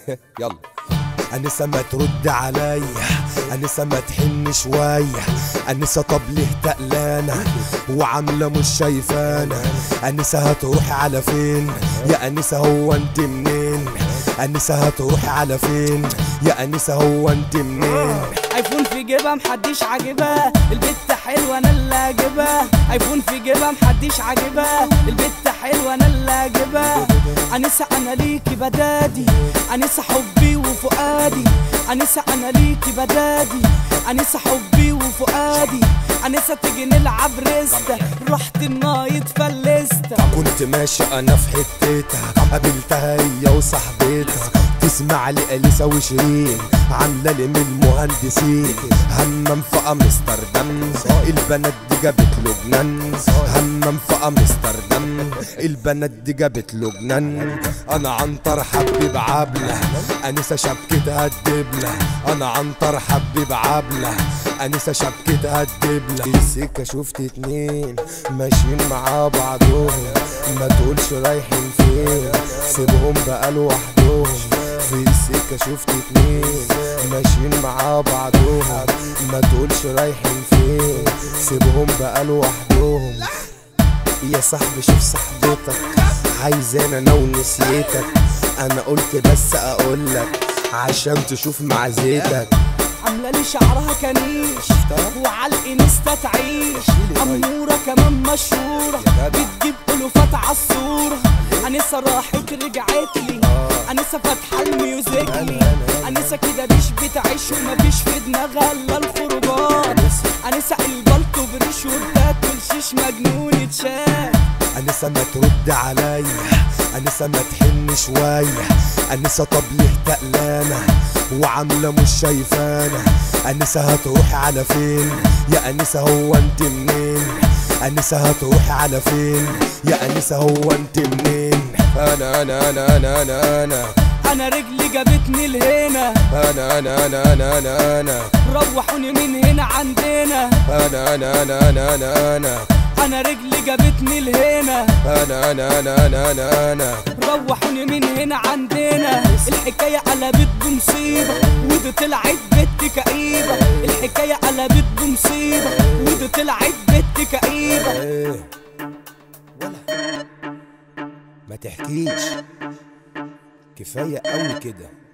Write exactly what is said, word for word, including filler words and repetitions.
يلا. أنسة ما ترد عليا، أنسة ما تحن شوية، أنسة طب ليه تقلانة وعاملة مش شايفانا؟ أنسة هتروح على فين يا أنسة؟ هو انت منين؟ أنسة هتروح على فين يا أنسة؟ هو انت منين؟ ايفون في جيبها محدش عاجبها، البت حلوه انا اللي عاجبها. ايفون في جيبها محدش عاجبها، البت حلوه انا اللي عاجبها. أنسة انا ليكي بدادي، أنسة حبي وفؤادي. أنسة انا ليكي بدادي، أنسة حبي وفؤادي. أنسة تيجي نلعب ريستا، رحت النايت فلستا. كنت ماشي انا في حتتها، قابلتها هي وصاحبتها، تسمع لي أليسا وشيرين عامله لي من المهندسين. همم في امستردام البنات دي جابت له جنان، همم في امستردام البنات دي جابت له جنان. انا عنتر حبيب عبله، أنسة شبكتها الدبله. انا عنتر حبيب عبله، أنسة شبكتها الدبله. في السكه شفت اتنين ماشيين مع بعضهم، ما تقولش رايحين فين، سيبهم بقى لوحدهم. في السكه شفت اتنين ماشيين مع بعضهم، ما تقولش رايحين فين، سيبهم بقى لوحدهم. يا صاحبي شوف صاحبتك عايزانا انا ونسيتك، انا قلت بس اقولك عشان تشوف معزتك. عامله لي شعرها كنيش وعلى الانستا تعيش، اموره كمان مشهوره بتجيب الوفات عالصوره. أنسة راحت رجعت لي، أنسة فاتحه الميوزيكلي. أنسة كده مش بتعيش ومفيش في دماغها الا الخروجات. أنسة البلطو بريش وبتاكل شيش مجنونة شاي. أنسة ما ترد عليا، أنسة ما تحن شوية، أنسة طب ليه تقلانة وعاملة مش شايفانا؟ أنسة هتروح على فين يا أنسة؟ هو انت منين؟ أنسة هتروح على فين يا أنسة؟ هو انت منين؟ أنا أنا أنا أنا أنا أنا أنا رجلي جابتني لهنا. أنا أنا أنا أنا أنا أنا روحوني من هنا عندنا. أنا أنا أنا أنا أنا أنا أنا رجلي جابتني لهنا. أنا أنا أنا أنا أنا أنا روحوني من هنا عندنا. الحكاية قلبت بمصيبة ودي طلعت بنت كئيبة. الحكاية قلبت بمصيبة ودي طلعت بنت كئيبة. إيه ولا ما تحكيش، كفاية قوي كده.